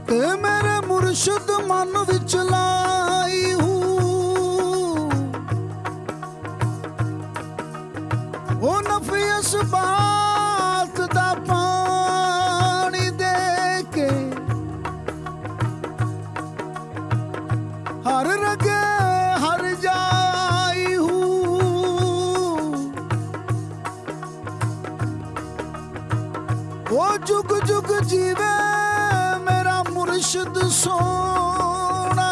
ते मेरे मुर्शिद मन विच लाई हूँ, ओ नफी इस बात दा पानी दे के हर रगे हर जाई हूँ। ओ जुग जुग जीवे मेरा मुर्शिद सोना,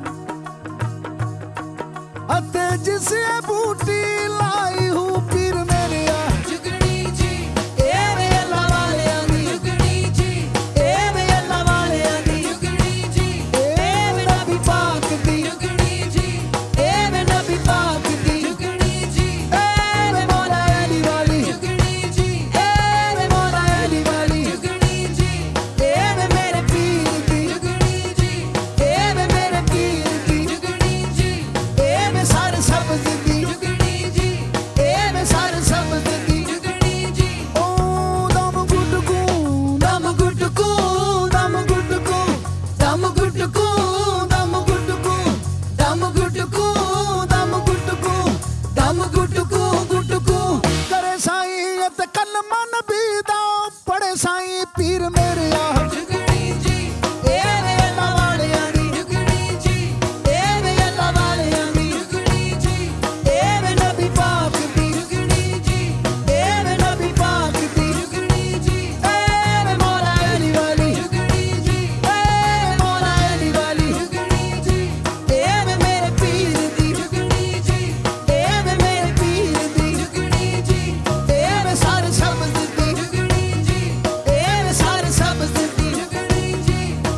अते जिसे बूटी लाई हूँ पीर मेरे जुगनी जी ए वे अल्लाह वाले आंदी, जुगनी जी ए वे अल्लाह वाले आंदी, जुगनी जी ए वे नबी पाक दी, जुगनी जी ए वे नबी पाक दी, जुगनी जी ए वे मौला अली वाली, जुगनी जी ए वे मौला अली वाली, जुगनी जी ए वे मेरे पीर दी, जुगनी जी ए वे मेरे पीर दी, जुगनी जी ए वे सारे सब्ज़ दी, जुगनी जी ए वे सारे सब्ज़ दी, जुगनी जी ओ दम गुटकू दम गुटकू दम गुटकू दम गुटकू दम गुटकू दम गुटकू दम गुटकू दम गुटकू गुटकू करे साईं ते कलमा नबी दा पढ़े साईं पीर मेरे जुगनी जी ए वे अल्लाह वाले आंदी, जुगनी जी ए वे अल्लाह वाले आंदी, जुगनी जी ए वे नबी पाक दी, जुगनी जी ए वे नबी पाक दी, जुगनी जी ए वे मौला अली वाली, जुगनी जी ए वे मौला अली वाली, जुगनी जी ए वे मेरे पीर दी, जुगनी जी ए वे मेरे पीर दी, जुगनी जी ए वे सारे सब्ज़ दी, जुगनी जी ए वे सारे सब्ज़ दी, जुगनी जी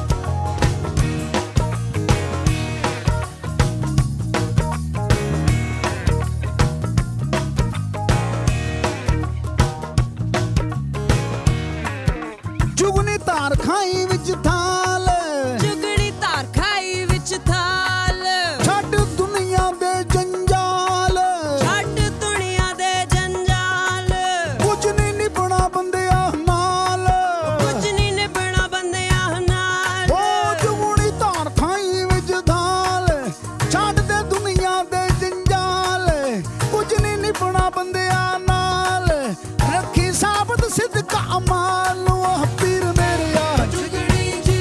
जुगनी तार खाई विच थाल, जुगनी तार खाई विच थाल, छड्ड दुनिया दे जंजाल, छड्ड दुनिया दे जंजाल, कुछ नहीं निभना बंदिया नाल। कुछ नहीं निभना बंदियां नाल, ओ जुगनी तार खाई विच थाल, छड्ड दे दुनिया दे जंजाल, कुछ नहीं निभना बंदिया नाल, रखी साबत सिद्दक अमाल नूं पीर मेरे जुगनी जी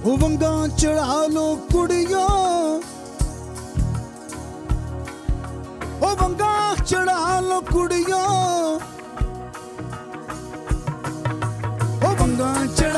ਉਹ ਵੰਗਾਂ ਚੜਾ ਲੋ ਕੁੜੀਓ, ਉਹ ਵੰਗਾਂ ਚੜਾ ਲੋ ਕੁੜੀਓ, ਉਹ ਵੰਗਾਂ